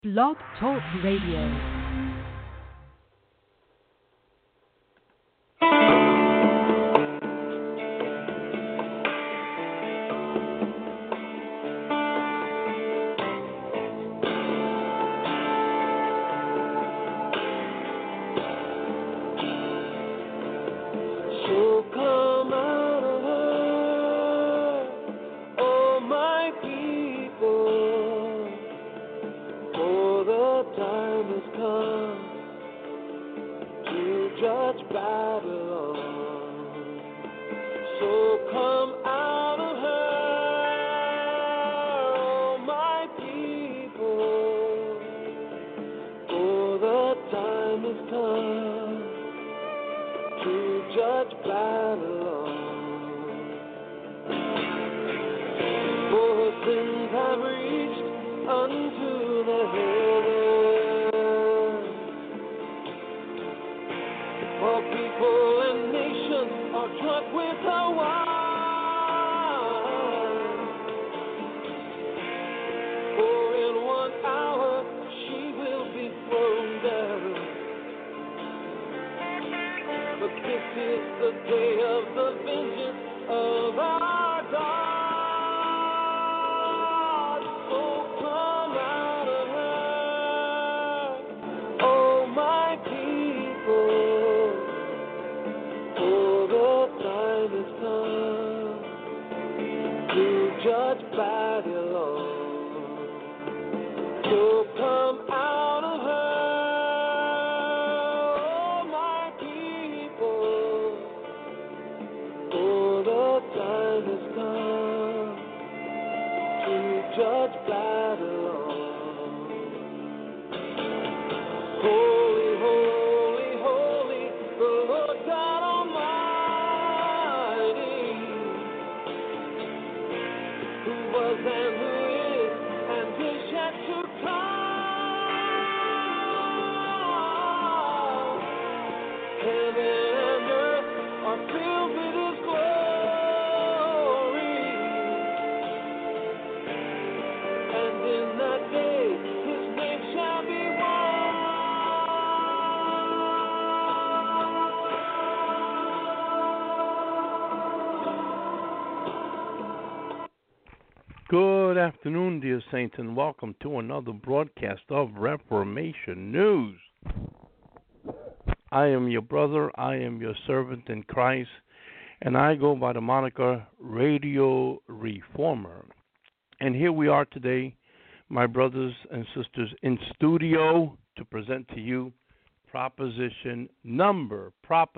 Blog Talk Radio. Good afternoon, dear saints, and welcome to another broadcast of Reformation News. I am your brother, I am your servant in Christ, and I go by the moniker Radio Reformer. And here we are today, my brothers and sisters, in studio to present to you proposition number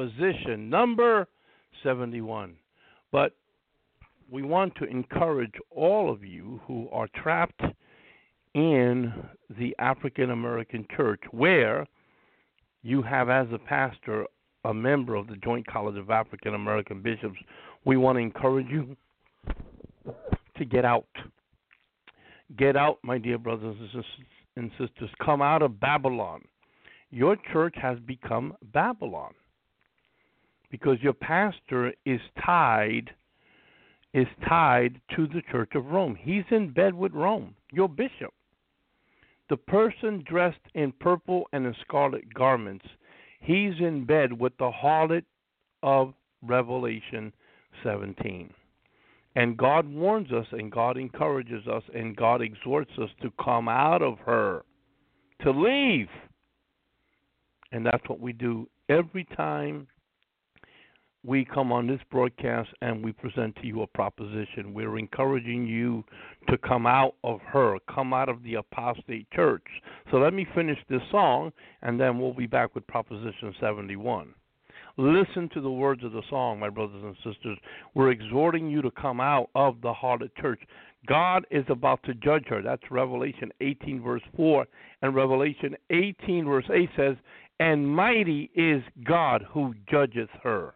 71. But we want to encourage all of you who are trapped in the African American church, where you have as a pastor a member of the Joint College of African American Bishops. We want to encourage you to get out. Get out, my dear brothers and sisters. Come out of Babylon. Your church has become Babylon because your pastor is tied to the Church of Rome. He's in bed with Rome, your bishop. The person dressed in purple and in scarlet garments, he's in bed with the harlot of Revelation 17. And God warns us, and God encourages us, and God exhorts us to come out of her, to leave. And that's what we do every time we come on this broadcast and we present to you a proposition. We're encouraging you to come out of her, come out of the apostate church. So let me finish this song, and then we'll be back with Proposition 71. Listen to the words of the song, my brothers and sisters. We're exhorting you to come out of the harlot church. God is about to judge her. That's Revelation 18, verse 4. And Revelation 18, verse 8 says, "And mighty is God who judgeth her."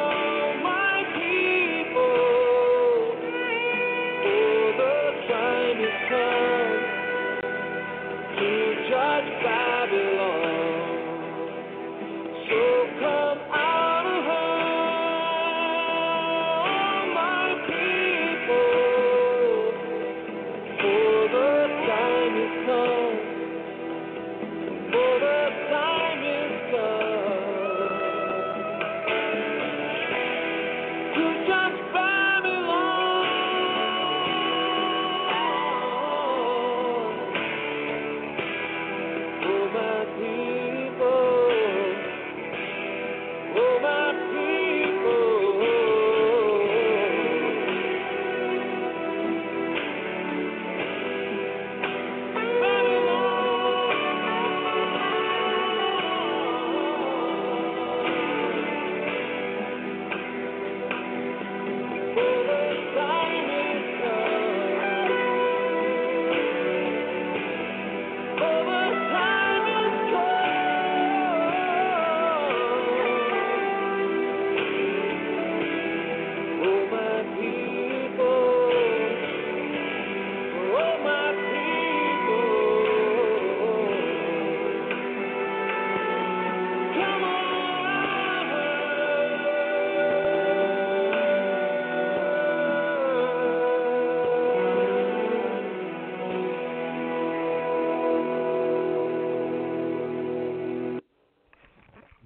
Time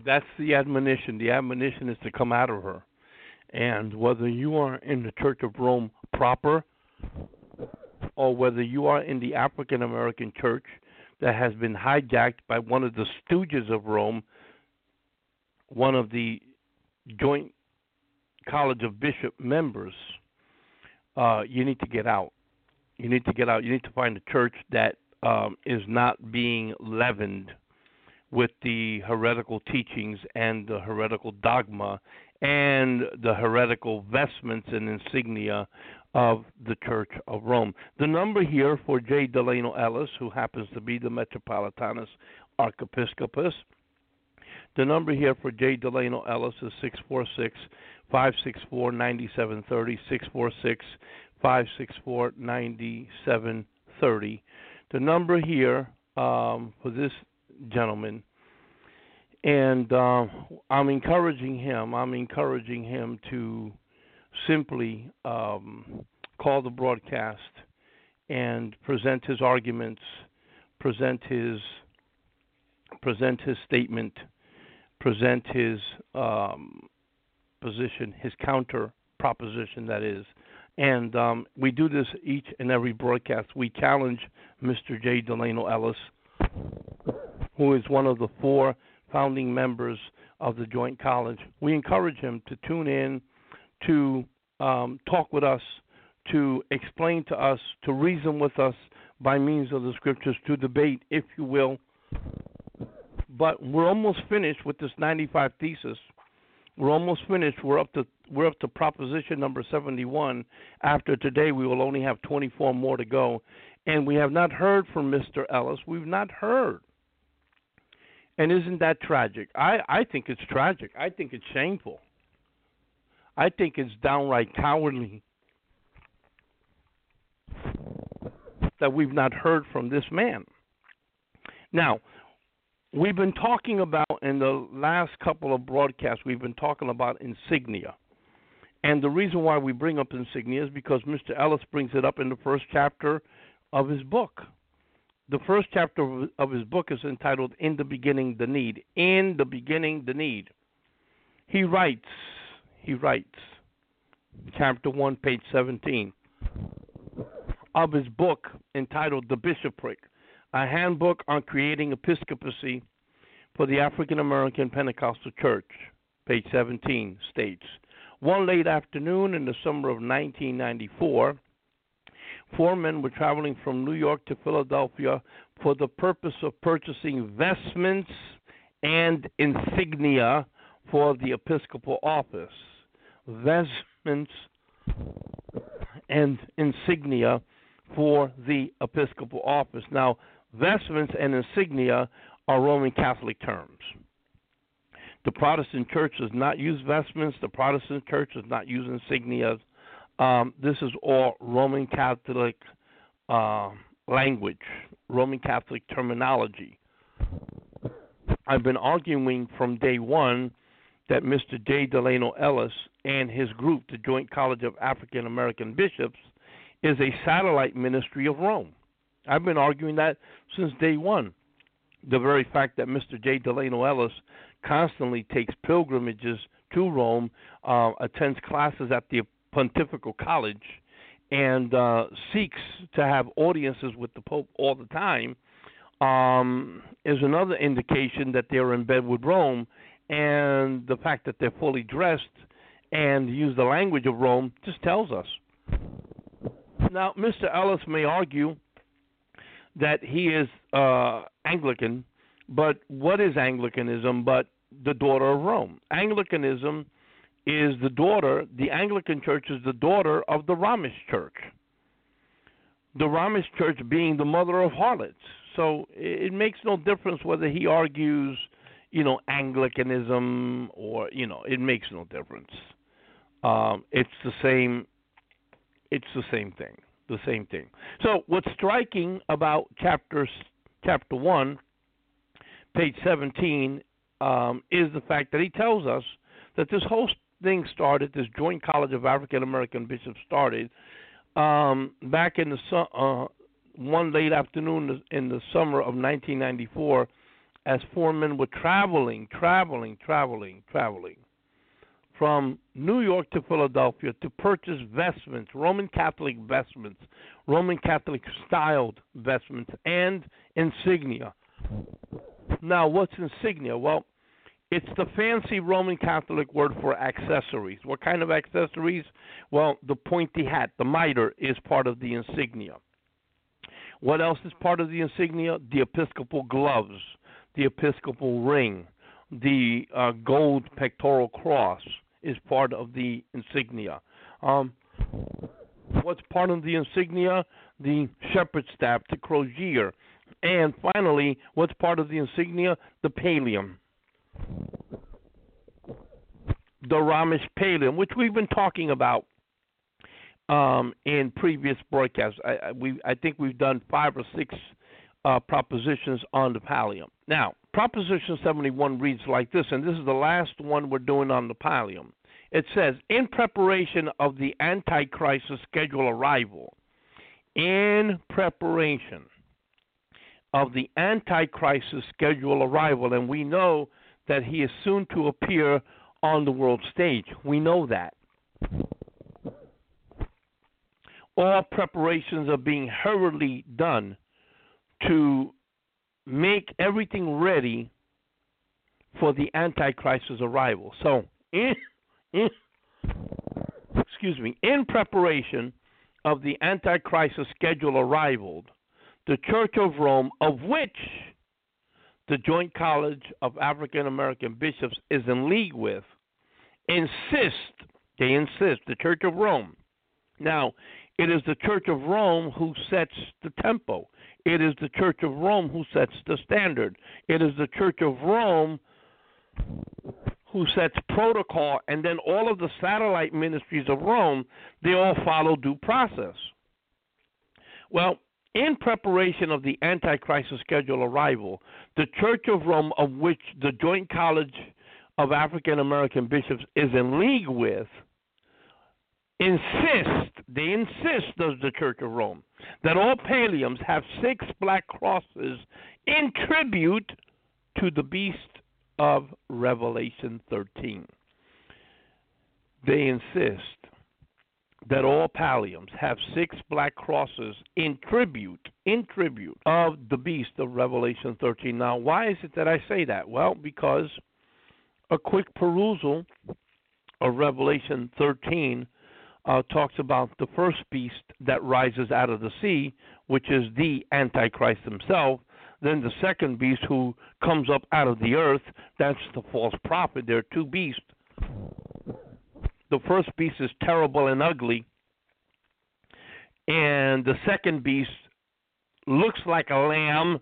That's the admonition. The admonition is to come out of her. And whether you are in the Church of Rome proper, or whether you are in the African American church that has been hijacked by one of the stooges of Rome, one of the Joint College of Bishop members, you need to get out. You need to get out. You need to find a church that is not being leavened with the heretical teachings and the heretical dogma and the heretical vestments and insignia of the Church of Rome. The number here for J. Delano Ellis, who happens to be the Metropolitanus Archiepiscopus, the number here for J. Delano Ellis is 646-564-9730, 646-564-9730. The number here for this gentleman, and I'm encouraging him to simply call the broadcast and present his arguments, present his statement, present his position, his counter proposition, that is. And we do this each and every broadcast. We challenge Mr. J. Delano Ellis, who is one of the 4 founding members of the Joint College. We encourage him to tune in, to talk with us, to explain to us, to reason with us by means of the scriptures, to debate, if you will. But we're almost finished with this 95 thesis. We're almost finished. We're up to proposition number 71. After today, we will only have 24 more to go. And we have not heard from Mr. Ellis. We've not heard. And isn't that tragic? I think it's tragic. I think it's shameful. I think it's downright cowardly that we've not heard from this man. Now, we've been talking about, in the last couple of broadcasts, we've been talking about insignia. And the reason why we bring up insignia is because Mr. Ellis brings it up in the first chapter of his book. The first chapter of his book is entitled In the Beginning, the Need. In the Beginning, the Need. He writes, chapter 1, page 17, of his book entitled The Bishopric, a handbook on creating episcopacy for the African American Pentecostal Church, page 17, states, one late afternoon in the summer of 1994, 4 men were traveling from New York to Philadelphia for the purpose of purchasing vestments and insignia for the episcopal office. Vestments and insignia for the episcopal office. Now, vestments and insignia are Roman Catholic terms. The Protestant church does not use vestments. The Protestant church does not use insignias. This is all Roman Catholic language, Roman Catholic terminology. I've been arguing from day one that Mr. J. Delano Ellis and his group, the Joint College of African American Bishops, is a satellite ministry of Rome. I've been arguing that since day one. The very fact that Mr. J. Delano Ellis constantly takes pilgrimages to Rome, attends classes at the Pontifical College, and seeks to have audiences with the Pope all the time, is another indication that they're in bed with Rome. And the fact that they're fully dressed and use the language of Rome just tells us. Now, Mr. Ellis may argue that he is Anglican, but what is Anglicanism but the daughter of Rome? Anglicanism is the Anglican Church is the daughter of the Romish Church. The Romish Church being the mother of harlots. So it makes no difference whether he argues, Anglicanism or, it makes no difference. It's the same thing. The same thing. So what's striking about chapter 1, page 17, is the fact that he tells us that this whole thing started, this Joint College of African American Bishops started back in the one late afternoon in the summer of 1994 as four men were traveling from New York to Philadelphia to purchase vestments, Roman Catholic vestments, Roman Catholic styled vestments, and insignia. Now, what's insignia? Well, it's the fancy Roman Catholic word for accessories. What kind of accessories? Well, the pointy hat, the mitre, is part of the insignia. What else is part of the insignia? The episcopal gloves, the episcopal ring, the gold pectoral cross is part of the insignia. What's part of the insignia? The shepherd's staff, the crozier. And finally, what's part of the insignia? The pallium. The Romish pallium, which we've been talking about in previous broadcasts. I think we've done 5 or 6 propositions on the pallium. Now, Proposition 71 reads like this, and this is the last one we're doing on the pallium. It says, in preparation of the Antichrist's scheduled arrival, in preparation of the Antichrist's scheduled arrival, and we know that he is soon to appear on the world stage. We know that. All preparations are being hurriedly done to make everything ready for the Antichrist's arrival. So, in preparation of the Antichrist's scheduled arrival, the Church of Rome, of which the Joint College of African American Bishops is in league with, the Church of Rome. Now, it is the Church of Rome who sets the tempo. It is the Church of Rome who sets the standard. It is the Church of Rome who sets protocol, and then all of the satellite ministries of Rome, they all follow due process. Well, in preparation of the Antichrist's scheduled arrival, the Church of Rome, of which the Joint College of African American Bishops is in league with, insist, does the Church of Rome, that all palliums have 6 black crosses in tribute to the beast of Revelation 13. They insist that all palliums have 6 black crosses in tribute of the beast of Revelation 13. Now, why is it that I say that? Well, because a quick perusal of Revelation 13 talks about the first beast that rises out of the sea, which is the Antichrist himself. Then the second beast who comes up out of the earth, that's the false prophet. There are 2 beasts. The first beast is terrible and ugly, and the second beast looks like a lamb.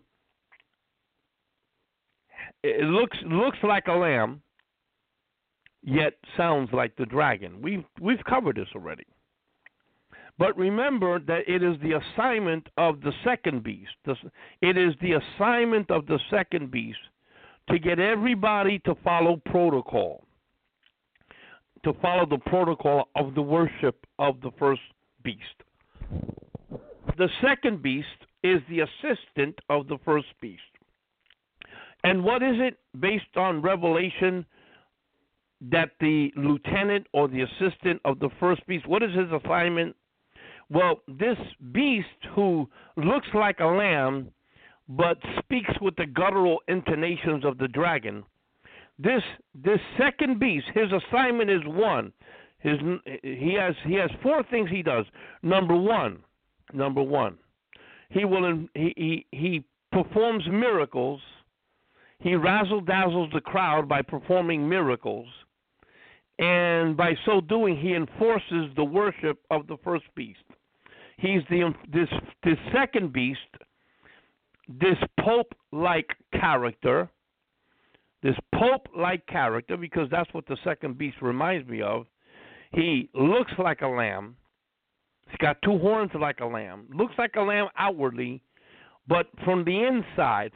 It looks like a lamb, yet sounds like the dragon. We've covered this already. But remember that it is the assignment of the second beast. It is the assignment of the second beast to get everybody to follow protocol, to follow the protocol of the worship of the first beast. The second beast is the assistant of the first beast. And what is it based on Revelation that the lieutenant or the assistant of the first beast, what is his assignment? Well, this beast who looks like a lamb but speaks with the guttural intonations of the dragon, this second beast, his assignment is one. He has 4 things he does. Number one, he performs miracles. He razzle-dazzles the crowd by performing miracles, and by so doing, he enforces the worship of the first beast. He's this second beast, this pope-like character, because that's what the second beast reminds me of. He looks like a lamb. He's got 2 horns like a lamb. Looks like a lamb outwardly, but from the inside,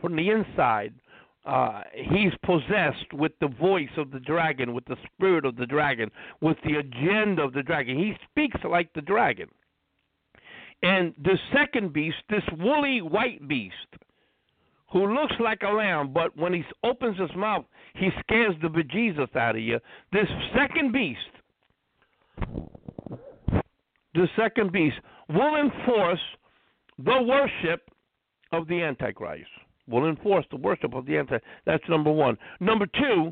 he's possessed with the voice of the dragon, with the spirit of the dragon, with the agenda of the dragon. He speaks like the dragon. And the second beast, this woolly white beast, who looks like a lamb, but when he opens his mouth, he scares the bejesus out of you. This second beast will enforce the worship of the Antichrist. Will enforce the worship of the Antichrist. That's number one. Number two.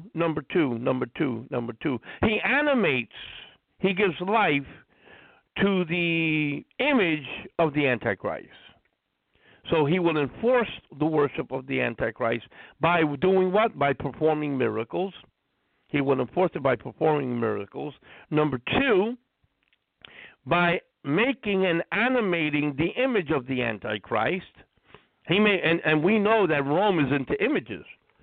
He animates, he gives life to the image of the Antichrist. So he will enforce the worship of the Antichrist by doing what? By performing miracles. He will enforce it by performing miracles. Number two, by making and animating the image of the Antichrist. He may, and we know that Rome is into images.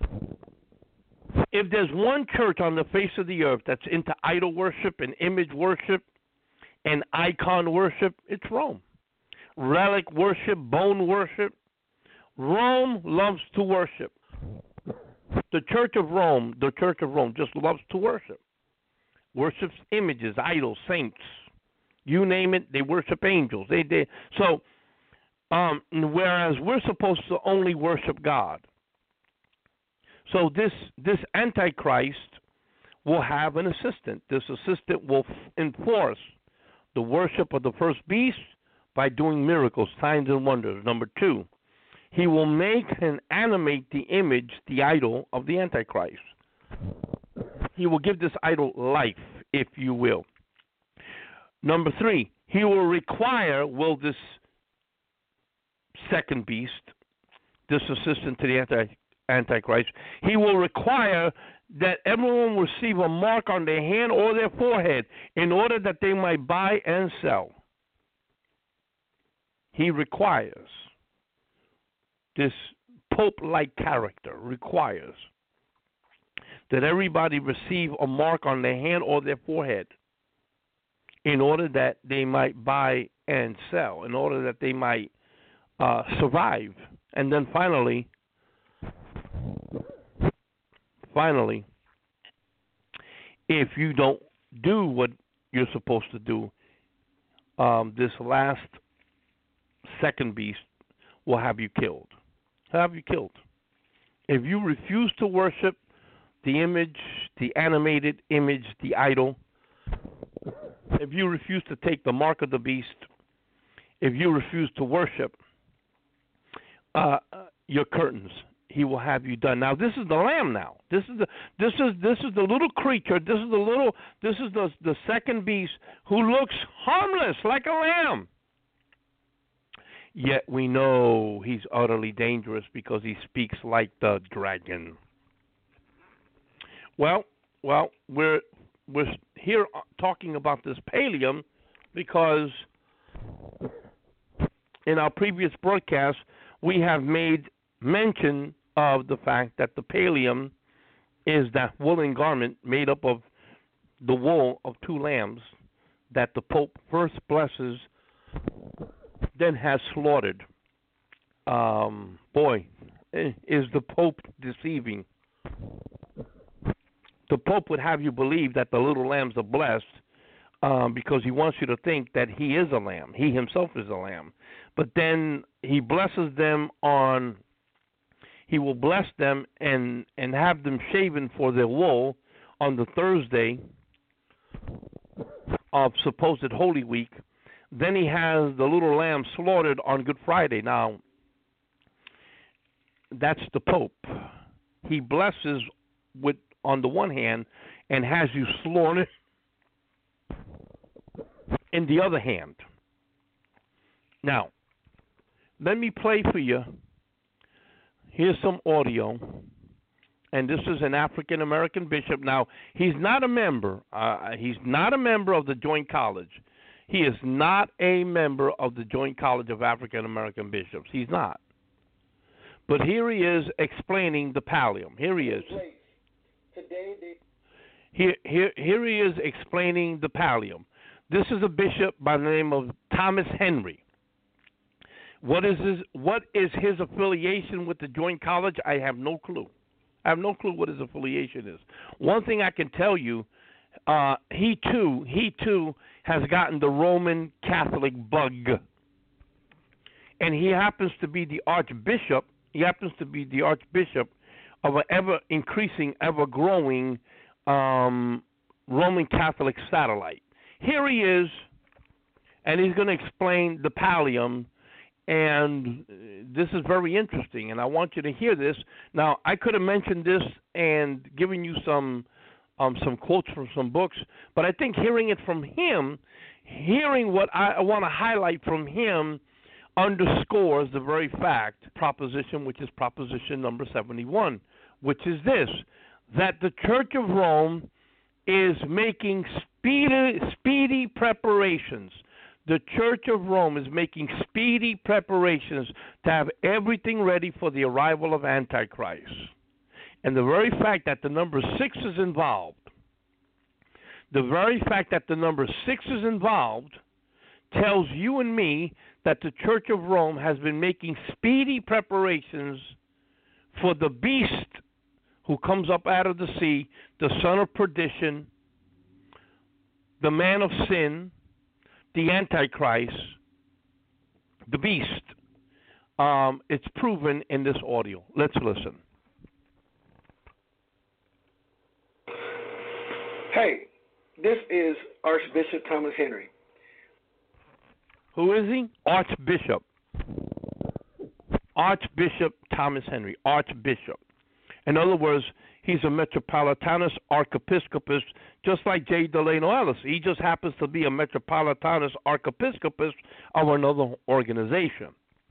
If there's one church on the face of the earth that's into idol worship and image worship and icon worship, it's Rome. Relic worship, bone worship. Rome loves to worship. The Church of Rome just loves to worship. Worships images, idols, saints. You name it, they worship angels. Whereas we're supposed to only worship God. So this Antichrist will have an assistant. This assistant will enforce the worship of the first beast by doing miracles, signs, and wonders. Number two, he will make and animate the image, the idol of the Antichrist. He will give this idol life, if you will. Number three, he will require, this second beast, this assistant to the Antichrist, he will require that everyone receive a mark on their hand or their forehead in order that they might buy and sell. He requires, this Pope-like character requires that everybody receive a mark on their hand or their forehead in order that they might buy and sell, in order that they might survive. And then finally, if you don't do what you're supposed to do, this last second beast will have you killed. If you refuse to worship the image, the animated image, the idol, if you refuse to take the mark of the beast, if you refuse to worship your curtains, he will have you done. Now this is the lamb. Now this is the little creature. This is the second beast who looks harmless like a lamb. Yet we know he's utterly dangerous because he speaks like the dragon. Well, we're here talking about this pallium because in our previous broadcast we have made mention of the fact that the pallium is that woolen garment made up of the wool of two lambs that the Pope first blesses, then has slaughtered. Is the Pope deceiving? The Pope would have you believe that the little lambs are blessed because he wants you to think that he is a lamb. He himself is a lamb. But then he blesses them he will bless them and have them shaven for their wool on the Thursday of supposed Holy Week. Then he has the little lamb slaughtered on Good Friday. Now, that's the Pope. He blesses on the one hand and has you slaughtered in the other hand. Now, let me play for you. Here's some audio. And this is an African American bishop. Now, he's not a member. He's not a member of the Joint College. He is not a member of the Joint College of African American Bishops. He's not. But here he is explaining the pallium. Here he is. Here he is explaining the pallium. This is a bishop by the name of Thomas Henry. What is his affiliation with the Joint College? I have no clue. I have no clue what his affiliation is. One thing I can tell you, he too has gotten the Roman Catholic bug. And he happens to be the Archbishop He happens to be the Archbishop of an ever-increasing, ever-growing Roman Catholic satellite. Here he is, and he's going to explain the pallium, and this is very interesting, and I want you to hear this. Now, I could have mentioned this and given you some quotes from some books, but I think hearing it from him, hearing what I want to highlight from him, underscores the very proposition, which is proposition number 71, which is this, that the Church of Rome is making speedy preparations. The Church of Rome is making speedy preparations to have everything ready for the arrival of Antichrist. And the very fact that the number 6 is involved, tells you and me that the Church of Rome has been making speedy preparations for the beast who comes up out of the sea, the son of perdition, the man of sin, the Antichrist, the beast. It's proven in this audio. Let's listen. Hey, this is Archbishop Thomas Henry. Who is he? Archbishop. Archbishop Thomas Henry. Archbishop. In other words, he's a Metropolitanus Archiepiscopus, just like J. Delano Ellis. He just happens to be a Metropolitanus Archiepiscopus of another organization.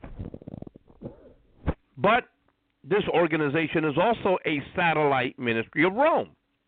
But this organization is also a satellite ministry of Rome.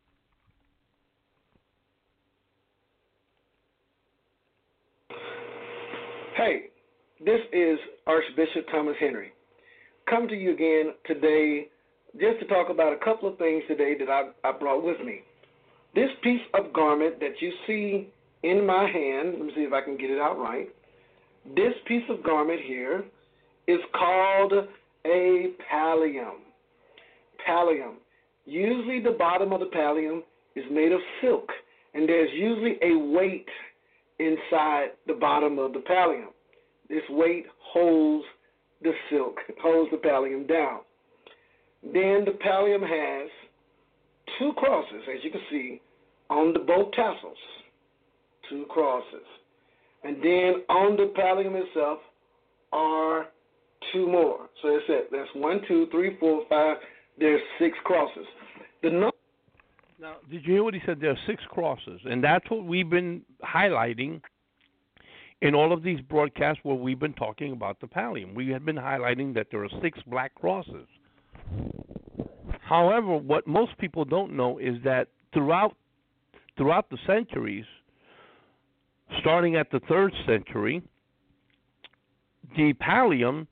Hey, this is Archbishop Thomas Henry. Come to you again today just to talk about a couple of things today that I brought with me. This piece of garment that you see in my hand, let me see if I can get it out right. This piece of garment here is called a pallium. Pallium. Usually the bottom of the pallium is made of silk, and there's usually a weight inside the bottom of the pallium. This weight holds the silk, holds the pallium down. Then the pallium has 2 crosses, as you can see, on both tassels. 2 crosses. And then on the pallium itself are 2 more. So that's it. That's 1, 2, 3, 4, 5. There's 6 crosses. Now, did you hear what he said? There are 6 crosses, and that's what we've been highlighting in all of these broadcasts where we've been talking about the pallium. We have been highlighting that there are 6 black crosses. However, what most people don't know is that throughout the centuries, starting at the 3rd century, the pallium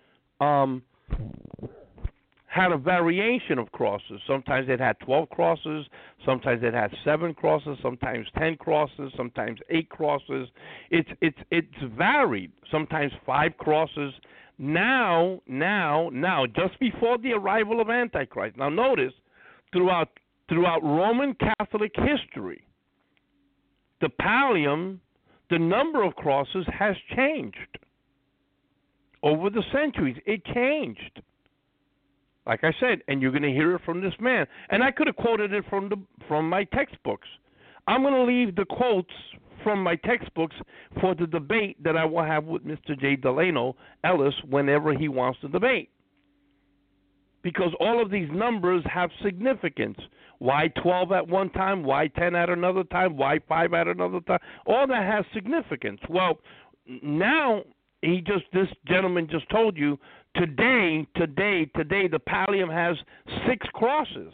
had a variation of crosses. Sometimes it had 12 crosses, sometimes it had 7 crosses, sometimes 10 crosses, sometimes 8 crosses. It's varied. Sometimes 5 crosses. Now, just before the arrival of Antichrist. Now notice, throughout Roman Catholic history, the pallium, the number of crosses has changed. Over the centuries, it changed. Like I said, and you're going to hear it from this man. And I could have quoted it from my textbooks. I'm going to leave the quotes from my textbooks for the debate that I will have with Mr. J. Delano Ellis whenever he wants to debate. Because all of these numbers have significance. Why 12 at one time? Why 10 at another time? Why 5 at another time? All that has significance. Well, now this gentleman just told you today, the pallium has 6 crosses.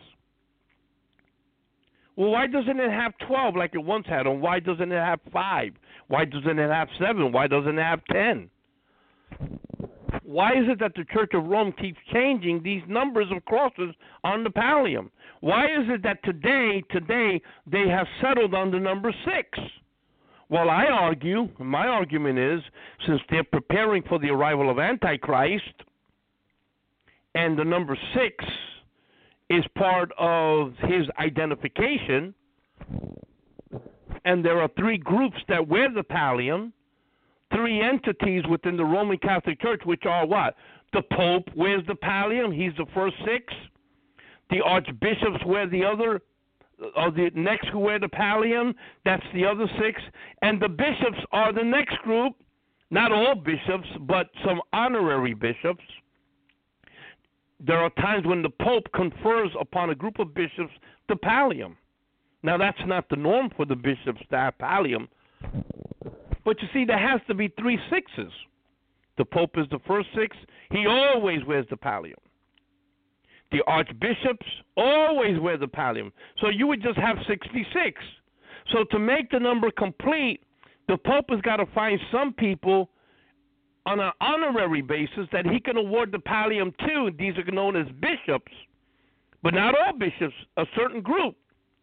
Well, why doesn't it have 12 like it once had? And why doesn't it have 5? Why doesn't it have 7? Why doesn't it have 10? Why is it that the Church of Rome keeps changing these numbers of crosses on the pallium? Why is it that today they have settled on the number 6? Well, my argument is, since they're preparing for the arrival of Antichrist, and the number 6 is part of his identification, and there are 3 groups that wear the pallium, 3 entities within the Roman Catholic Church, which are what? The Pope wears the pallium. He's the first six. The archbishops wear the other, or the next who wear the pallium. That's the other six. And the bishops are the next group. Not all bishops, but some honorary bishops. There are times when the Pope confers upon a group of bishops the pallium. Now, that's not the norm for the bishops to have pallium. But you see, there has to be 3 sixes. The Pope is the first six. He always wears the pallium. The archbishops always wear the pallium. So you would just have 66. So to make the number complete, the Pope has got to find some people on an honorary basis that he can award the pallium to. These are known as bishops, but not all bishops, a certain group.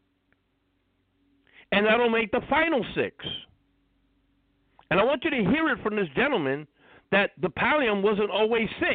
And that'll make the final 6. And I want you to hear it from this gentleman that the pallium wasn't always 6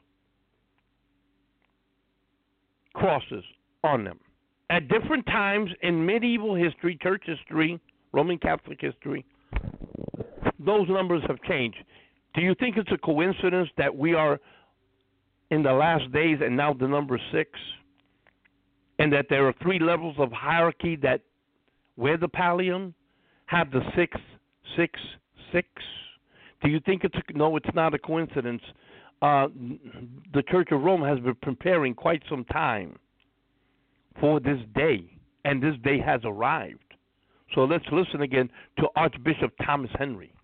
crosses on them. At different times in medieval history, church history, Roman Catholic history, those numbers have changed. Do you think it's a coincidence that we are in the last days and now the number 6? And that there are 3 levels of hierarchy that wear the pallium, have the 6, 6, 6? Do you think no, it's not a coincidence. The Church of Rome has been preparing quite some time for this day, and this day has arrived. So let's listen again to Archbishop Thomas Henry.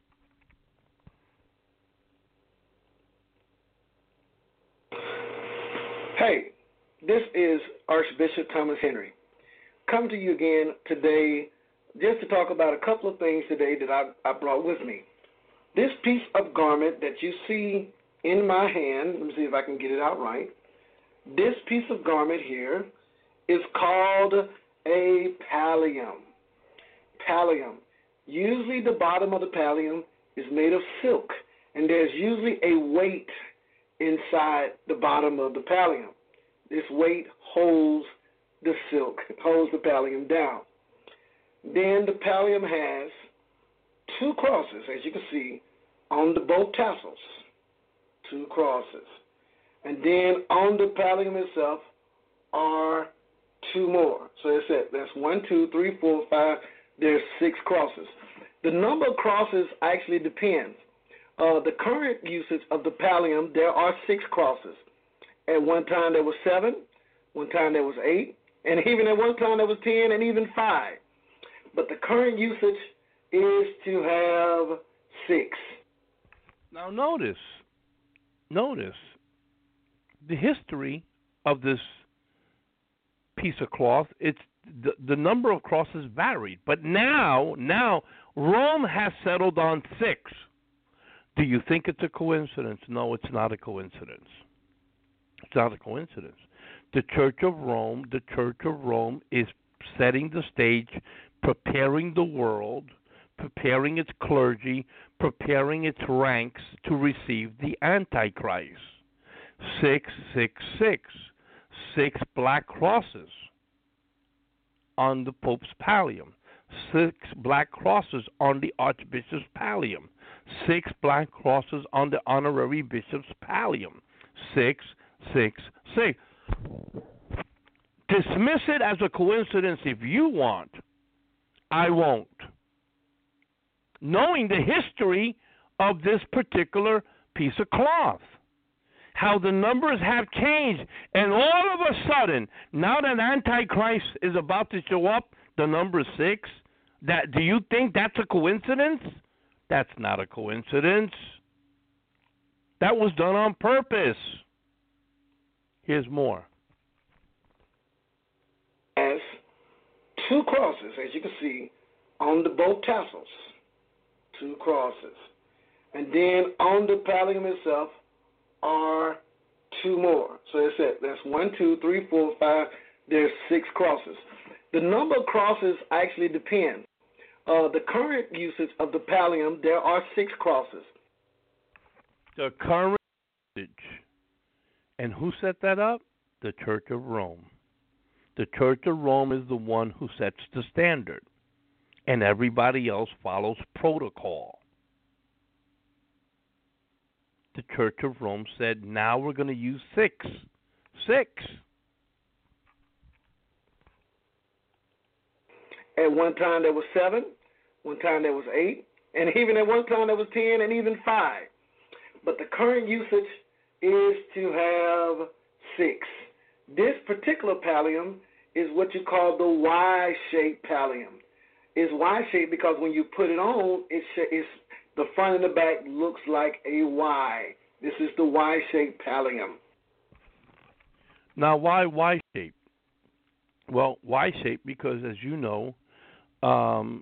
Hey, this is Archbishop Thomas Henry. Come to you again today just to talk about a couple of things today that I brought with me. This piece of garment that you see in my hand, let me see if I can get it out right. This piece of garment here is called a pallium. Pallium. Usually the bottom of the pallium is made of silk, and there's usually a weight inside the bottom of the pallium. This weight holds the silk, holds the pallium down. Then the pallium has 2 crosses, as you can see, on both tassels. 2 crosses. And then on the pallium itself are 2 more. So that's it. That's 1, 2, 3, 4, 5. There's 6 crosses. The number of crosses actually depends. The current usage of the pallium, there are 6 crosses. At one time there was 7, one time there was 8, and even at one time there was 10 and even 5. But the current usage is to have 6. Now notice the history of this piece of cloth. It's the number of crosses varied, but now Rome has settled on 6. Do you think it's a coincidence? No, it's not a coincidence. It's not a coincidence. The Church of Rome is setting the stage, preparing the world, preparing its clergy, preparing its ranks to receive the Antichrist. 666, 6 black crosses on the Pope's pallium, 6 black crosses on the Archbishop's pallium, 6 black crosses on the honorary bishop's pallium. 6, 6, 6. Dismiss it as a coincidence if you want. I won't. Knowing the history of this particular piece of cloth, how the numbers have changed, and all of a sudden, now that Antichrist is about to show up, the number 6, do you think that's a coincidence? That's not a coincidence. That was done on purpose. Here's more. Has 2 crosses, as you can see, on both tassels. 2 crosses. And then on the pallium itself are 2 more. So that's it. That's 1, 2, 3, 4, 5. There's 6 crosses. The number of crosses actually depends. The current usage of the pallium, there are 6 crosses. The current usage. And who set that up? The Church of Rome. The Church of Rome is the one who sets the standard, and everybody else follows protocol. the Church of Rome said, now we're going to use 6. 6. At one time there was 7, one time there was 8, and even at one time there was 10 and even 5. But the current usage is to have 6. This particular pallium is what you call the Y-shaped pallium. It's Y-shaped because when you put it on, it's the front and the back looks like a Y. This is the Y-shaped pallium. Now, why Y-shaped? Well, Y-shaped because, as you know, when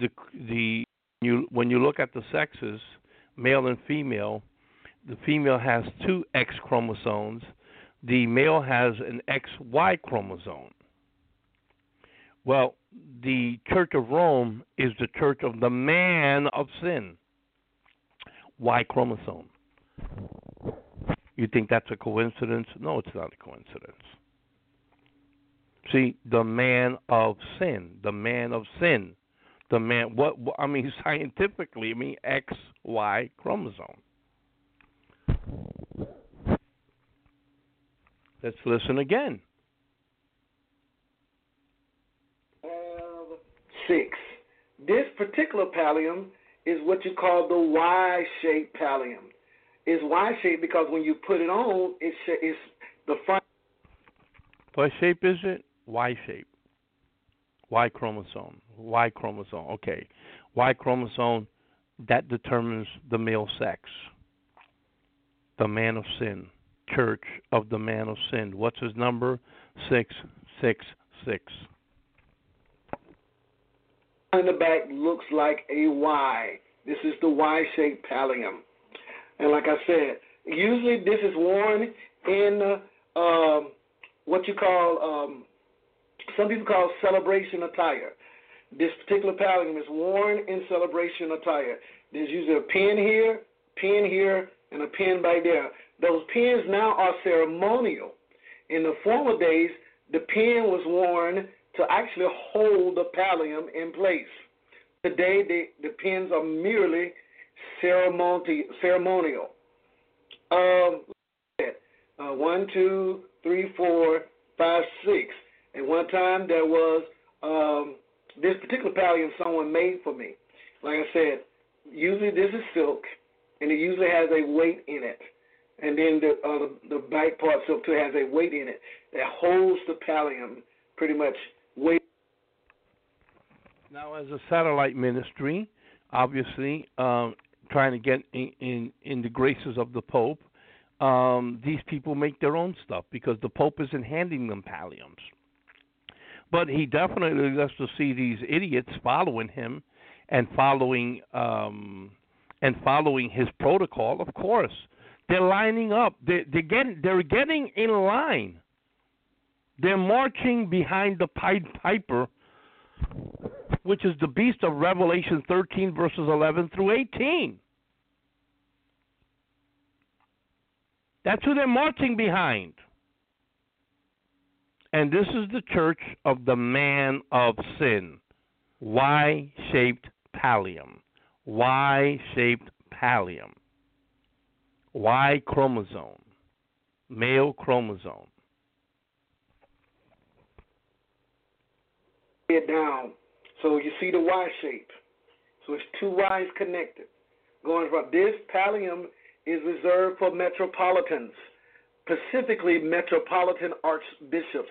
you look at the sexes, male and female, the female has 2 X chromosomes. The male has an XY chromosome. Well, the Church of Rome is the church of the man of sin. Y chromosome. You think that's a coincidence? No, it's not a coincidence. See, the man of sin, the man of sin, the man. What I mean scientifically, I mean XY chromosome. Let's listen again. 6. This particular pallium is what you call the Y-shaped pallium. It's Y-shaped because when you put it on, it's the front. What shape is it? Y-shape. Y chromosome. Y chromosome. Okay. Y chromosome, that determines the male sex. The man of sin. Church of the man of sin. What's his number? 666. In the back looks like a Y. This is the Y-shaped pallium. And like I said, usually this is worn in what you call, some people call celebration attire. This particular pallium is worn in celebration attire. There's usually a pin here, and a pin back there. Those pins now are ceremonial. In the former days, the pin was worn to actually hold the pallium in place. Today, the pins are merely ceremonial. 1, 2, 3, 4, 5, 6. At one time, there was this particular pallium someone made for me. Like I said, usually this is silk, and it usually has a weight in it. And then the back part silk too has a weight in it that holds the pallium pretty much weight. Now, as a satellite ministry, obviously trying to get in the graces of the Pope, these people make their own stuff because the Pope isn't handing them palliums. But he definitely lets to see these idiots following him and following his protocol. Of course, they're lining up. They're getting in line. They're marching behind the Pied Piper, which is the beast of Revelation 13, verses 11 through 18. That's who they're marching behind. And this is the church of the man of sin. Y-shaped pallium. Y-shaped pallium. Y chromosome. Male chromosome. It down. So you see the Y shape. So it's 2 Y's connected. Going from this pallium is reserved for metropolitans, specifically metropolitan archbishops.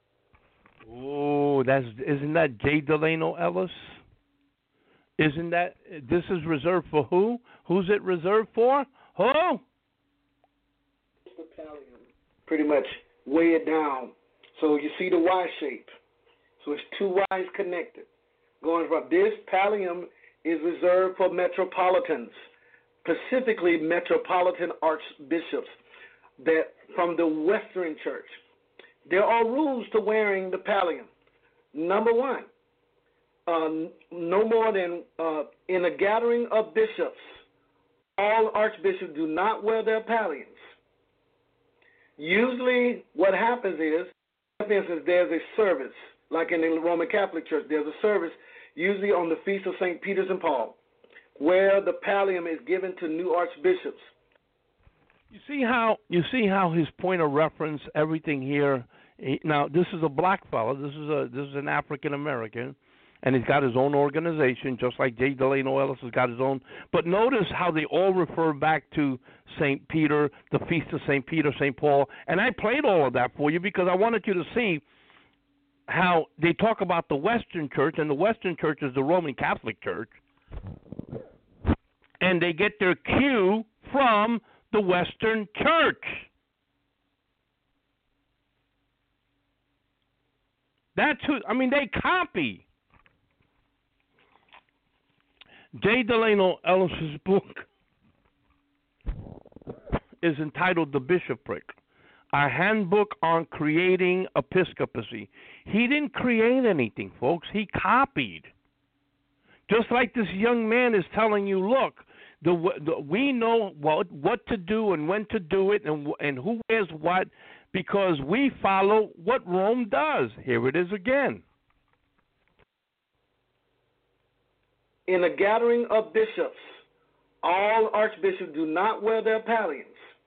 Oh, isn't that J. Delano Ellis? Isn't that this is reserved for who? Who's it reserved for? Who? The pallium, pretty much weigh it down. So you see the Y shape. So it's 2 Y's connected. Going from this pallium is reserved for metropolitans, specifically metropolitan archbishops that from the Western Church. There are rules to wearing the pallium. Number 1, no more than in a gathering of bishops, all archbishops do not wear their palliums. Usually what happens is, for instance, there's a service, like in the Roman Catholic Church, there's a service usually on the Feast of St. Peter and Paul, where the pallium is given to new archbishops. You see how his point of reference, everything here. Now this is a black fellow. This is an African American, and he's got his own organization, just like J. Delano Ellis has got his own. But notice how they all refer back to St. Peter, the Feast of St. Peter, St. Paul, and I played all of that for you because I wanted you to see how they talk about the Western Church, and the Western Church is the Roman Catholic Church, and they get their cue from the Western Church. That's who, they copy. J. Delano Ellis's book is entitled The Bishopric, A Handbook on Creating Episcopacy. He didn't create anything, folks. He copied. Just like this young man is telling you, look, we know what to do and when to do it and who wears what because we follow what Rome does. Here it is again. In a gathering of bishops, all archbishops do not wear their palliums.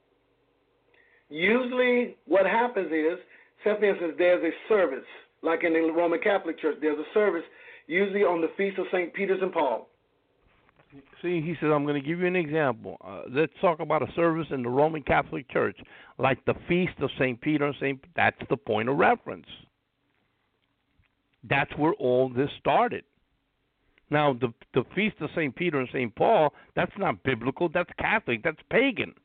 Usually what happens is, say for instance, there's a service, like in the Roman Catholic Church, there's a service usually on the Feast of St. Peter and Paul. See, he says, I'm going to give you an example. Let's talk about a service in the Roman Catholic Church, like the Feast of St. Peter and that's the point of reference. That's where all this started. Now, the Feast of St. Peter and St. Paul, that's not biblical, that's Catholic, that's pagan.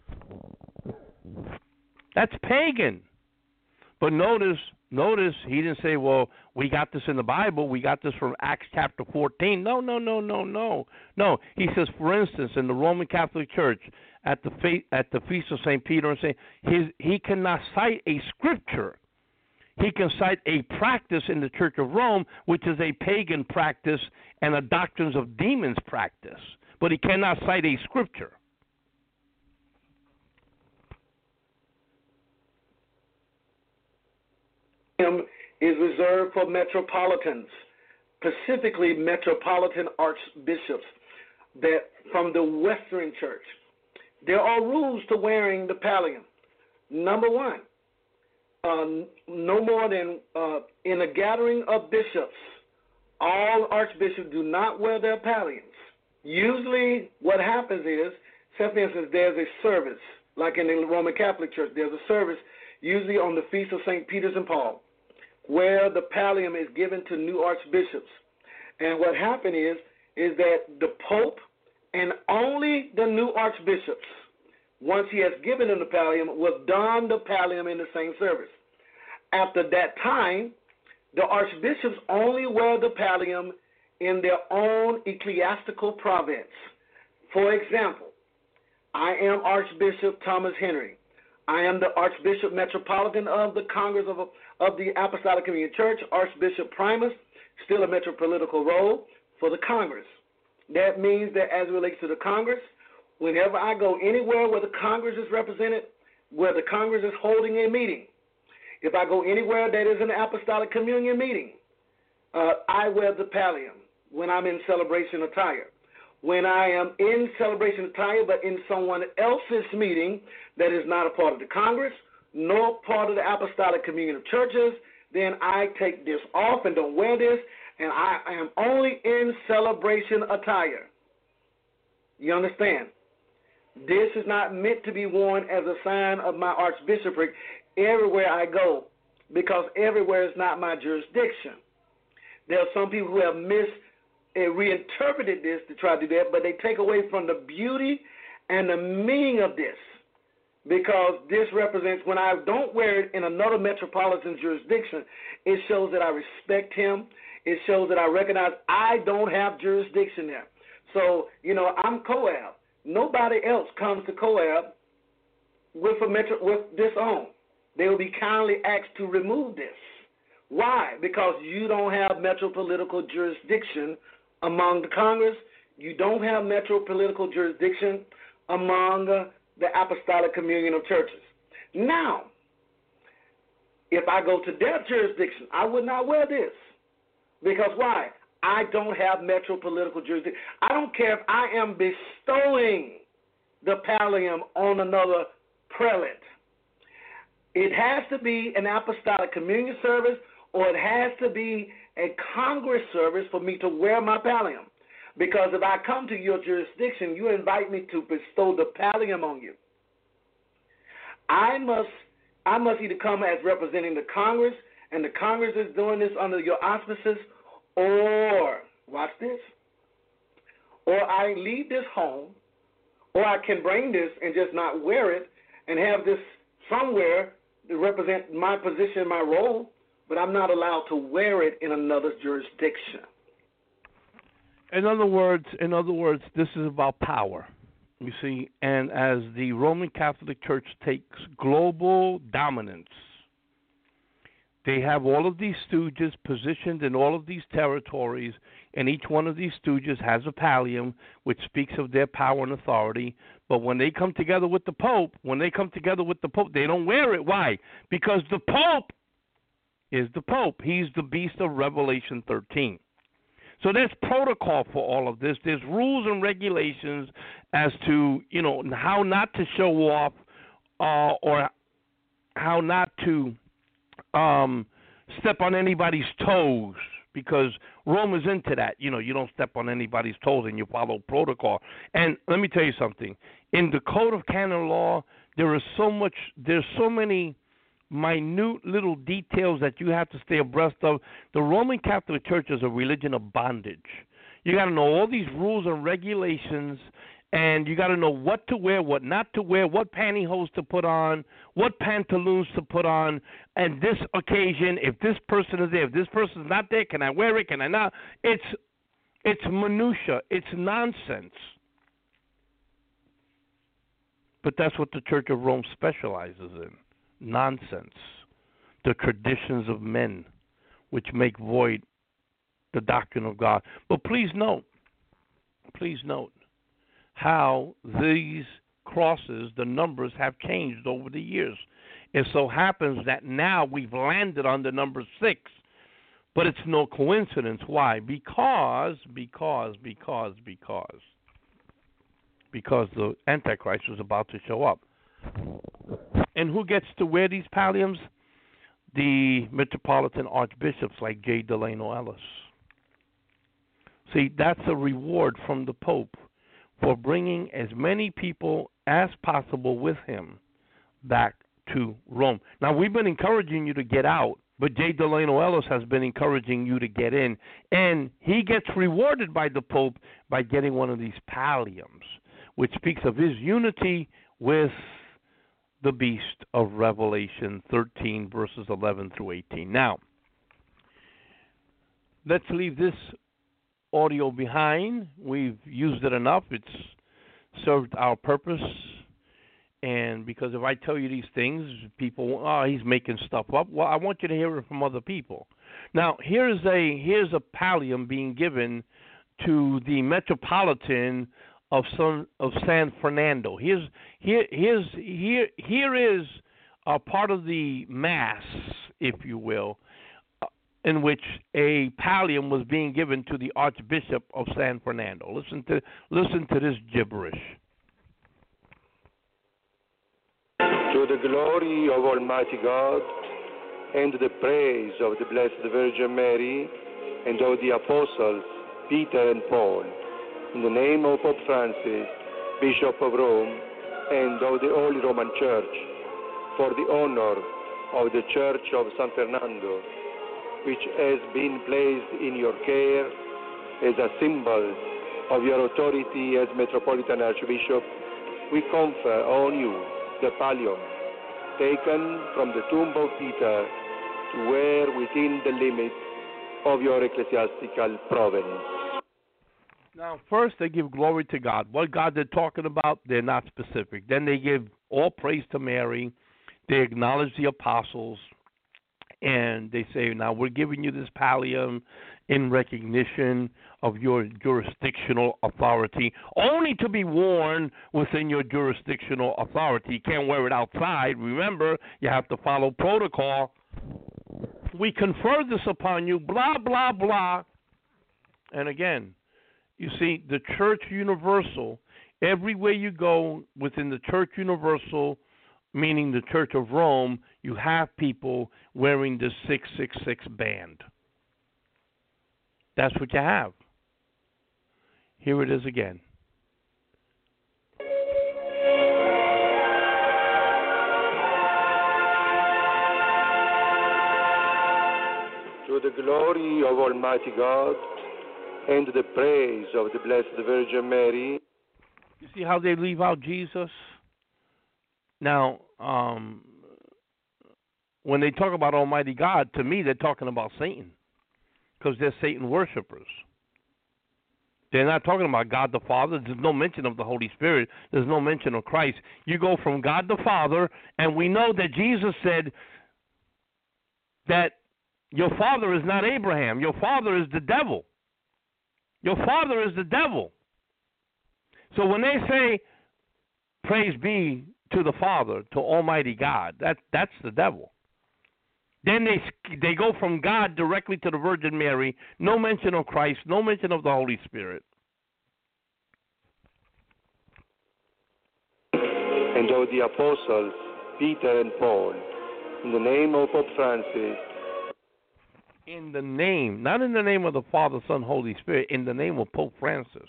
That's pagan. But notice he didn't say, well, we got this in the Bible, we got this from Acts chapter 14. No. No, he says, for instance, in the Roman Catholic Church, at the Feast of St. Peter and St. He cannot cite a scripture. He can cite a practice in the Church of Rome, which is a pagan practice and a doctrines of demons practice. But he cannot cite a scripture. Is reserved for metropolitans, specifically metropolitan archbishops that from the Western Church. There are rules to wearing the pallium. Number one, no more than in a gathering of bishops, all archbishops do not wear their palliums. Usually what happens is, say for instance, there's a service, like in the Roman Catholic Church, there's a service usually on the Feast of St. Peter and Paul, where the pallium is given to new archbishops. And what happened is that the Pope and only the new archbishops, once he has given them the pallium, will don the pallium in the same service. After that time, the archbishops only wear the pallium in their own ecclesiastical province. For example, I am Archbishop Thomas Henry. I am the Archbishop Metropolitan of the Congress of the Apostolic Communion Church, Archbishop Primus, still a metropolitical role for the Congress. That means that as it relates to the Congress, whenever I go anywhere where the Congress is represented, where the Congress is holding a meeting, if I go anywhere that is an Apostolic Communion meeting, I wear the pallium when I'm in celebration attire. When I am in celebration attire but in someone else's meeting that is not a part of the Congress, nor part of the Apostolic Communion of Churches, then I take this off and don't wear this, and I am only in celebration attire. You understand? This is not meant to be worn as a sign of my archbishopric everywhere I go, because everywhere is not my jurisdiction. There are some people who have reinterpreted this to try to do that, but they take away from the beauty and the meaning of this, because this represents, when I don't wear it in another metropolitan jurisdiction, it shows that I respect him. It shows that I recognize I don't have jurisdiction there. So, I'm COAB. Nobody else comes to COAB with this on. They will be kindly asked to remove this. Why? Because you don't have metropolitical jurisdiction among the Congress. You don't have metropolitical jurisdiction among the Apostolic Communion of Churches. Now, if I go to their jurisdiction, I would not wear this. Because why? I don't have metropolitical jurisdiction. I don't care if I am bestowing the pallium on another prelate. It has to be an apostolic communion service, or it has to be a Congress service for me to wear my pallium. Because if I come to your jurisdiction, you invite me to bestow the pallium on you. I must either come as representing the Congress, and the Congress is doing this under your auspices, or, watch this, or I leave this home, or I can bring this and just not wear it and have this somewhere to represent my position, my role, but I'm not allowed to wear it in another jurisdiction. In other words, this is about power. You see, and as the Roman Catholic Church takes global dominance, they have all of these stooges positioned in all of these territories, and each one of these stooges has a pallium, which speaks of their power and authority. But when they come together with the Pope, they don't wear it. Why? Because the Pope is the Pope. He's the beast of Revelation 13. So there's protocol for all of this. There's rules and regulations as to, how not to show off or how not to step on anybody's toes, because Rome is into that. You don't step on anybody's toes and you follow protocol. And let me tell you something. In the Code of Canon Law, there's so many minute little details that you have to stay abreast of. The Roman Catholic Church is a religion of bondage. You got to know all these rules and regulations, and you got to know what to wear, what not to wear, what pantyhose to put on, what pantaloons to put on. And this occasion, if this person is there, if this person is not there, can I wear it? Can I not? It's minutia. It's nonsense. But that's what the Church of Rome specializes in. Nonsense. The traditions of men, which make void the doctrine of God. But please note how these crosses, the numbers have changed over the years. It so happens that now we've landed on the number 6, but it's no coincidence. Why? Because the Antichrist was about to show up. And who gets to wear these palliums? The metropolitan archbishops like J. Delano Ellis. See, that's a reward from the Pope for bringing as many people as possible with him back to Rome. Now, we've been encouraging you to get out, but J. Delano Ellis has been encouraging you to get in. And he gets rewarded by the Pope by getting one of these palliums, which speaks of his unity with the beast of Revelation 13, verses 11 through 18. Now, let's leave this audio behind. We've used it enough. It's served our purpose. And because if I tell you these things, people, he's making stuff up. Well, I want you to hear it from other people. Now, here's a pallium being given to the Metropolitan of San Fernando. Here is a part of the mass, if you will, in which a pallium was being given to the Archbishop of San Fernando. Listen to this gibberish. To the glory of Almighty God and the praise of the Blessed Virgin Mary and of the Apostles Peter and Paul, in the name of Pope Francis, Bishop of Rome, and of the Holy Roman Church, for the honor of the Church of San Fernando, which has been placed in your care as a symbol of your authority as Metropolitan Archbishop, we confer on you the pallium taken from the tomb of Peter to wear within the limits of your ecclesiastical province. Now, first they give glory to God. What God they're talking about, they're not specific. Then they give all praise to Mary. They acknowledge the apostles. And they say, now we're giving you this pallium in recognition of your jurisdictional authority, only to be worn within your jurisdictional authority. You can't wear it outside. Remember, you have to follow protocol. We confer this upon you, blah, blah, blah. And again, you see, the Church Universal Everywhere you go within the Church Universal, meaning the Church of Rome, you have people wearing the 666 band. That's what you have. Here it is again. To the glory of Almighty God and the praise of the Blessed Virgin Mary. You see how they leave out Jesus? Now, when they talk about Almighty God, to me, they're talking about Satan, because they're Satan worshipers. They're not talking about God the Father. There's no mention of the Holy Spirit. There's no mention of Christ. You go from God the Father, and we know that Jesus said that your father is not Abraham. Your father is the devil. Your father is the devil. So when they say, praise be to the Father, to Almighty God, that's the devil. Then they go from God directly to the Virgin Mary. No mention of Christ, no mention of the Holy Spirit. And of the apostles, Peter and Paul, in the name of Pope Francis. In the name, not in the name of the Father, Son, Holy Spirit, in the name of Pope Francis.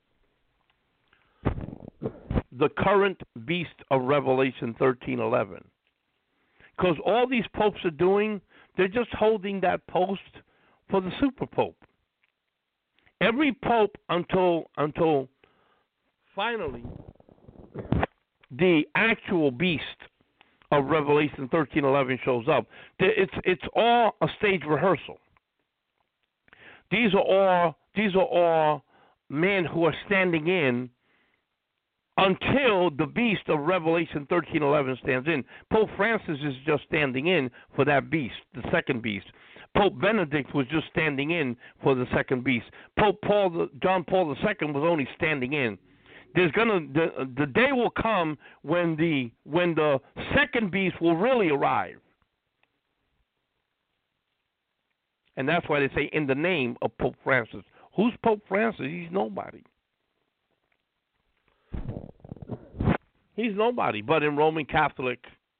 The current beast of Revelation 13:11. Because all these popes are doing, they're just holding that post for the super pope. Every pope until finally the actual beast of Revelation 13:11 shows up. It's all a stage rehearsal. These are all men who are standing in until the beast of Revelation 13:11 stands in. Pope Francis is just standing in for that beast, the second beast. Pope Benedict was just standing in for the second beast. John Paul II was only standing in. The day will come when the second beast will really arrive. And that's why they say in the name of Pope Francis. Who's Pope Francis? He's nobody. He's nobody, but in Roman Catholic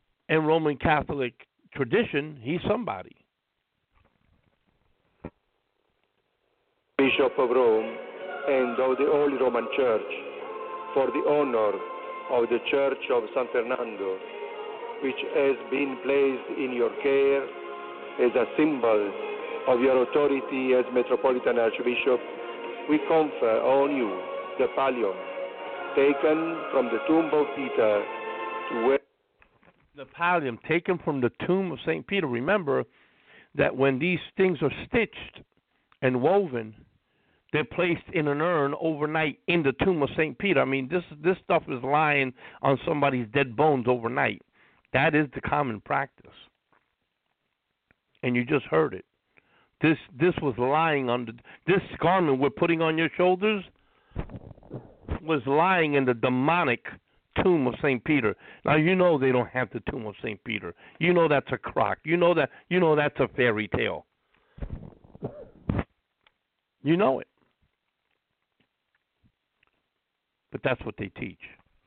tradition, he's somebody. Bishop of Rome and of the Holy Roman Church, for the honor of the Church of San Fernando, which has been placed in your care as a symbol of your authority as Metropolitan Archbishop, we confer on you the pallium taken from the tomb of Peter to where... The pallium taken from the tomb of St. Peter. Remember that when these things are stitched and woven, they're placed in an urn overnight in the tomb of St. Peter. I mean, this stuff is lying on somebody's dead bones overnight. That is the common practice. And you just heard it. This was lying on this garment we're putting on your shoulders was lying in the demonic tomb of St. Peter. Now you know they don't have the tomb of St. Peter. You know that's a crock. You know that's a fairy tale. You know it. But that's what they teach.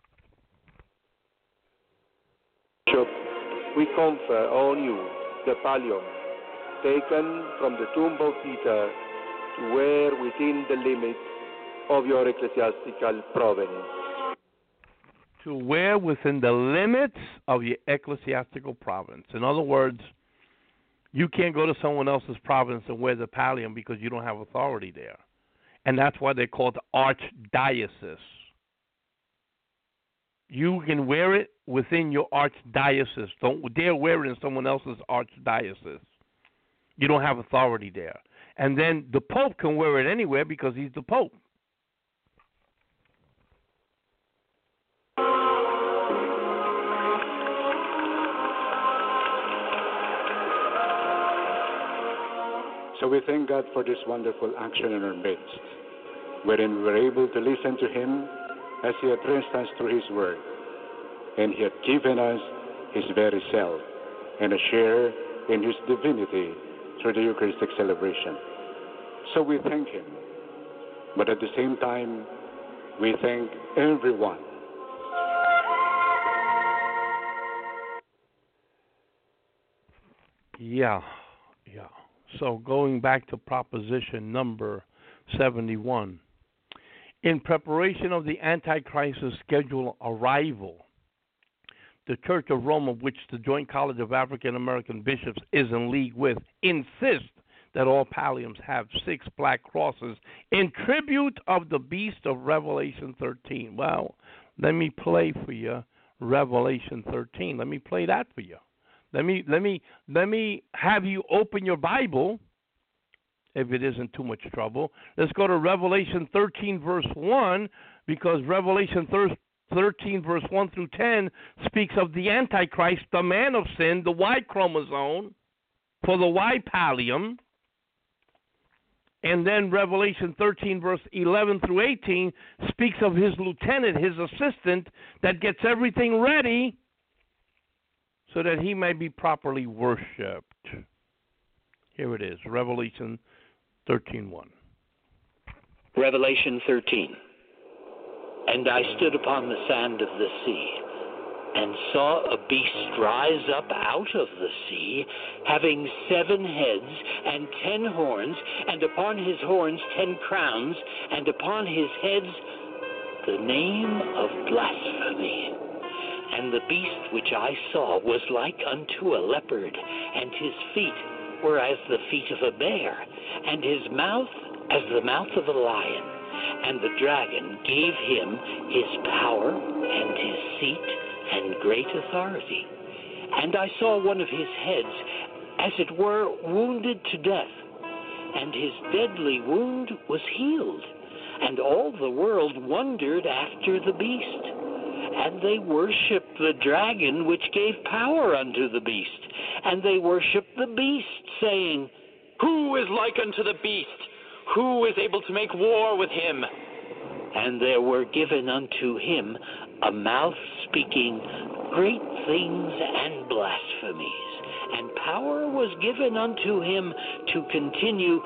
Bishop, we confer on you the pallium taken from the tomb of Peter to wear within the limits of your ecclesiastical province. To wear within the limits of your ecclesiastical province. In other words, you can't go to someone else's province and wear the pallium because you don't have authority there. And that's why they're called archdiocese. You can wear it within your archdiocese. Don't dare wear it in someone else's archdiocese. You don't have authority there. And then the Pope can wear it anywhere because he's the Pope. So we thank God for this wonderful action in our midst, wherein we were able to listen to Him as He addressed us through His Word. And He had given us His very self and a share in His divinity through the Eucharistic celebration. So we thank Him. But at the same time, We thank everyone. Yeah. So going back to proposition number 71. In preparation of the Antichrist's scheduled arrival, the Church of Rome, of which the Joint College of African American Bishops is in league with, insists that all palliums have 6 black crosses in tribute of the beast of Revelation 13. Well, let me play for you Revelation 13. Let me play that for you. Let me have you open your Bible, if it isn't too much trouble. Let's go to Revelation 13, verse 1, because Revelation 13, verse 1 through 10 speaks of the Antichrist, the man of sin, the Y chromosome, for the Y pallium. And then Revelation 13, verse 11 through 18 speaks of his lieutenant, his assistant, that gets everything ready so that he may be properly worshipped. Here it is, Revelation 13:1. Revelation 13. And I stood upon the sand of the sea, and saw a beast rise up out of the sea, having 7 heads and 10 horns, and upon his horns 10 crowns, and upon his heads the name of blasphemy. And the beast which I saw was like unto a leopard, and his feet were as the feet of a bear, and his mouth as the mouth of a lion. And the dragon gave him his power and his seat and great authority. And I saw one of his heads, as it were, wounded to death, and his deadly wound was healed. And all the world wondered after the beast. And they worshipped the dragon which gave power unto the beast. And they worshipped the beast, saying, Who is like unto the beast? Who is able to make war with him? And there were given unto him a mouth speaking great things and blasphemies. And power was given unto him to continue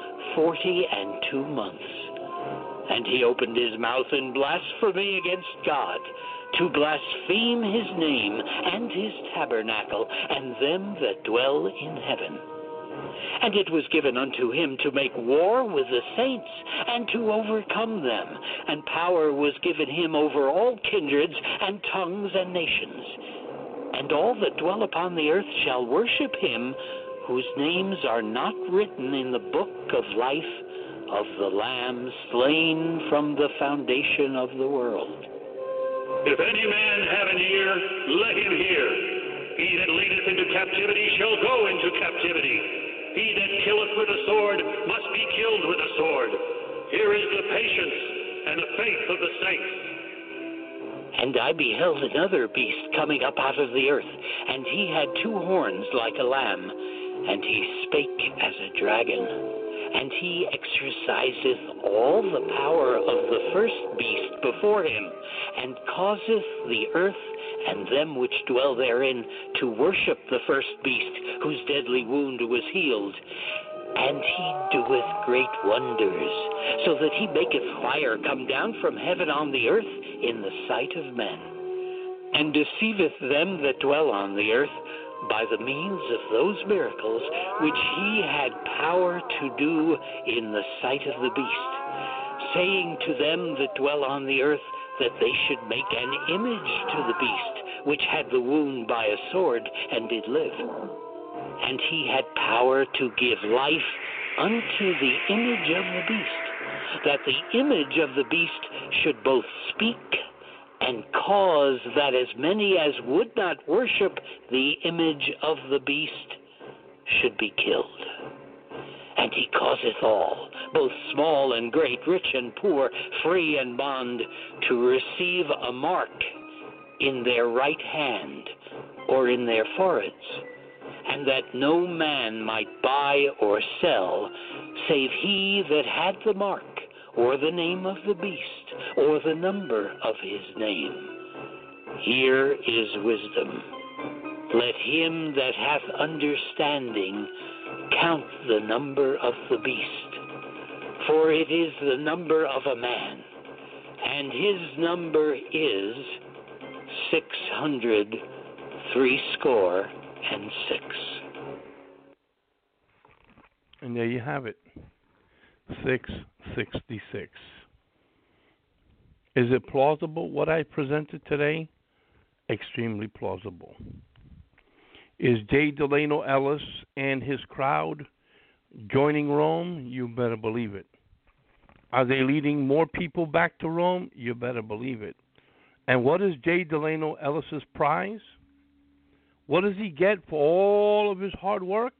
42 months. And he opened his mouth in blasphemy against God, to blaspheme his name and his tabernacle, and them that dwell in heaven. And it was given unto him to make war with the saints, and to overcome them. And power was given him over all kindreds, and tongues, and nations. And all that dwell upon the earth shall worship him, whose names are not written in the book of life of the Lamb slain from the foundation of the world. If any man have an ear, let him hear. He that leadeth into captivity shall go into captivity. He that killeth with a sword must be killed with a sword. Here is the patience and the faith of the saints. And I beheld another beast coming up out of the earth, and he had 2 horns like a lamb, and he spake as a dragon. And he exerciseth all the power of the first beast before him, and causeth the earth and them which dwell therein to worship the first beast, whose deadly wound was healed. And he doeth great wonders, so that he maketh fire come down from heaven on the earth in the sight of men, and deceiveth them that dwell on the earth by the means of those miracles which he had power to do in the sight of the beast, saying to them that dwell on the earth that they should make an image to the beast, which had the wound by a sword, and did live. And he had power to give life unto the image of the beast, that the image of the beast should both speak and cause that as many as would not worship the image of the beast should be killed. And he causeth all, both small and great, rich and poor, free and bond, to receive a mark in their right hand or in their foreheads, and that no man might buy or sell, save he that had the mark, or the name of the beast, or the number of his name. Here is wisdom. Let him that hath understanding count the number of the beast, for it is the number of a man, and his number is 666. And there you have it, 666. Is it plausible what I presented today? Extremely plausible. Is J. Delano Ellis and his crowd joining Rome? You better believe it. Are they leading more people back to Rome? You better believe it. And what is J. Delano Ellis's prize? What does he get for all of his hard work?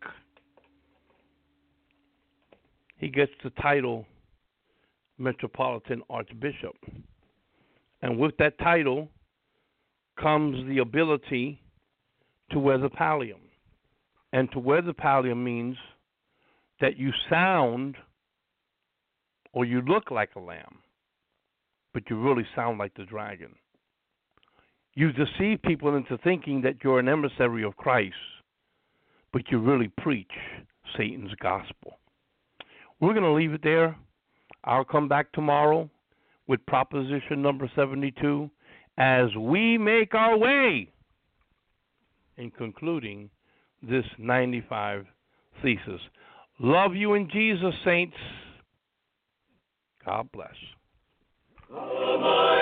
He gets the title Metropolitan Archbishop. And with that title comes the ability to wear the pallium. And to wear the pallium means that you sound or you look like a lamb, but you really sound like the dragon. You deceive people into thinking that you're an emissary of Christ, but you really preach Satan's gospel. We're going to leave it there. I'll come back tomorrow with proposition number 72 as we make our way in concluding this 95 thesis. Love you in Jesus, saints. God bless.